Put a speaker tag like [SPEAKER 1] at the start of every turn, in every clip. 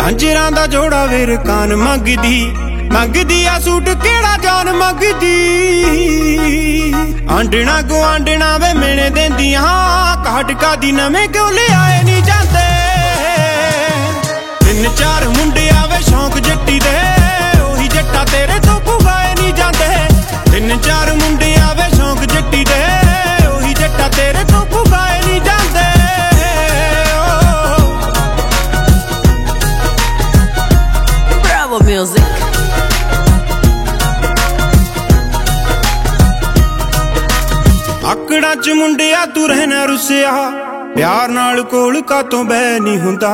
[SPEAKER 1] झांजरां दा जोड़ा where can't मंगदी uh suit केड़ा जान मंगदी। आंडना गुआंडना वे मेने देंदियां काटका दी नवें क्यों ले आए नी जांदे। तीन चार मुंडे आवे शौक जट्टी दे ओही जट्टा तेरे तो पुगाए नी जांदे। तीन चार मुंडे आवे शौक जट्टी दे ओही जट्टा तेरे तो पुगाए नी जांदे।
[SPEAKER 2] Bravo Music।
[SPEAKER 1] आकड़ा च मुंडिया तू रहना रुसिया प्यार नाल कोल कातों बह नहीं हुंदा।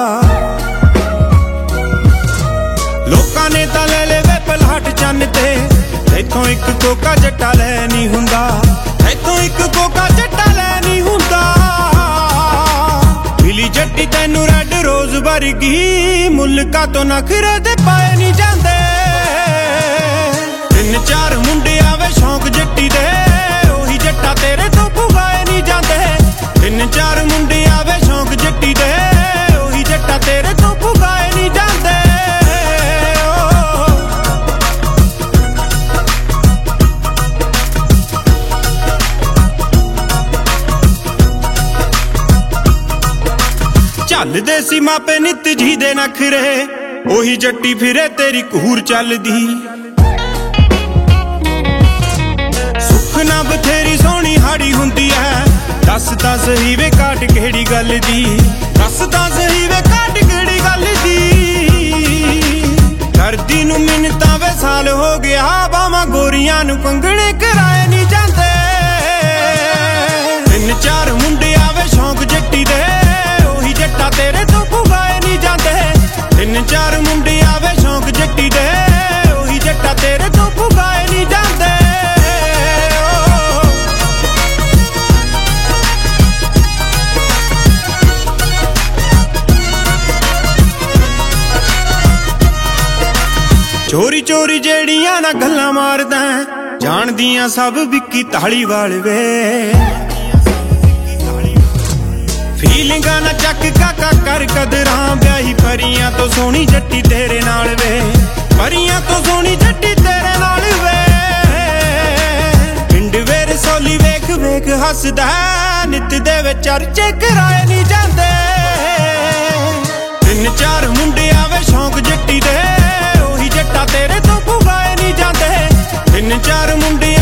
[SPEAKER 1] लोकां ने तां ले ले वे पलाट चन्न ते इथों एक कोका जट्टा लै नहीं हुंदा। इथों एक कोका जट्टा लै नहीं हुंदा। मिली जट्टी तैनू रेड रोज वर्गी मुल कातों नखरे दे पाए नहीं जांदे। तीन चार मुंडे आवे शौक जट्टी दे ओही जट्टा तेरे तो पुगाए नहीं जांदे। तीन चार मुंडे आवे शौक जट्टी दे ओही जट्टा तेरे तो पुगाए नहीं जांदे। ਚੱਲਦੇ ਸੀ ਮਾਪੇ ਨਿੱਤ ਜੀ ਦੇ ਨਖਰੇ ਉਹੀ ਜੱਟੀ ਫਿਰੇ ਤੇਰੀ ਕੂਰ ਚੱਲਦੀ। ਸੁੱਖ ਨਾ ਬਥੇਰੀ ਸੋਹਣੀ ਹਾੜੀ ਹੁੰਦੀ ਐ ਦੱਸ ਤਾਂ ਸਹੀ ਵੇ ਕਾਟ ਕਿਹੜੀ ਗੱਲ ਦੀ। ਦੱਸ ਤਾਂ ਸਹੀ ਵੇ ਕਾਟ ਕਿਹੜੀ ਗੱਲ ਦੀ। ਕਰਦੀ ਨੂੰ ਮਿੰਨਤਾਂ ਵੇ ਸਾਲ ਹੋ ਗਿਆ ਬਾਵਾਂ ਗੋਰੀਆਂ ਨੂੰ ਕੰਗਣੇ ਕਰਾਏ ਨਹੀਂ ਜਾਂਦੇ। ਤਿੰਨ ਚਾਰ ਮੁੰਡੇ ਆਵੇ ਸ਼ੌਕ ਜੱਟੀ ਦੇ ਉਹੀ ਜੱਟਾ ਤੇਰੇ ਤੋਂ ਪੁਗਾਏ ਨਹੀਂ ਜਾਂਦੇ। ਤਿੰਨ ਚਾਰ ਮੁੰਡੇ ਆਵੇ ਸ਼ੌਕ ਜੱਟੀ ਦੇ ਉਹੀ ਜੱਟਾ ਤੇਰੇ ਤੋਂ ਪੁਗਾਏ ਨਹੀਂ ਜਾਂਦੇ। ਚੋਰੀ ਚੋਰੀ ਜਿਹੜੀਆਂ ਨਾ ਗੱਲਾਂ ਮਾਰਦਾ ਜਾਣਦੀਆਂ ਸਭ ਵਿੱਕੀ ਧਾਲੀਵਾਲ ਵੇ। ਫੀਲਿੰਗਾਂ ਨਾ ਚੱਕ ਕਾਕਾ ਕਰ ਕਦਰਾਂ ਵਿਆਹੀ ਪਰੀਆਂ ਤੋਂ ਸੋਹਣੀ ਜੱਟੀ ਤੇਰੇ ਨਾਲ ਵੇ। ਪਰੀਆਂ ਤੋਂ ਸੋਹਣੀ ਜੱਟੀ ਤੇਰੇ ਨਾਲ ਵੇ। ਪਿੰਡ ਵੇਰ ਸੋਲੀ ਵੇਖ ਵੇਖ ਹੱਸਦਾ ਨਿੱਤ ਦੇ ਵਿੱਚ ਚਰਚੇ ਕਰਾਏ ਨਹੀਂ ਜਾਂਦੇ। ਤਿੰਨ ਚਾਰ ਮੁੰਡੇ ਆਵੇ ਸ਼ੌਕ ਜੱਟੀ ਦੇ ਉਹੀ ਜੱਟਾ ਤੇਰੇ ਤੋਂ ਪੁਗਾਏ ਨਹੀਂ ਜਾਂਦੇ। ਤਿੰਨ ਚਾਰ ਮੁੰਡੇ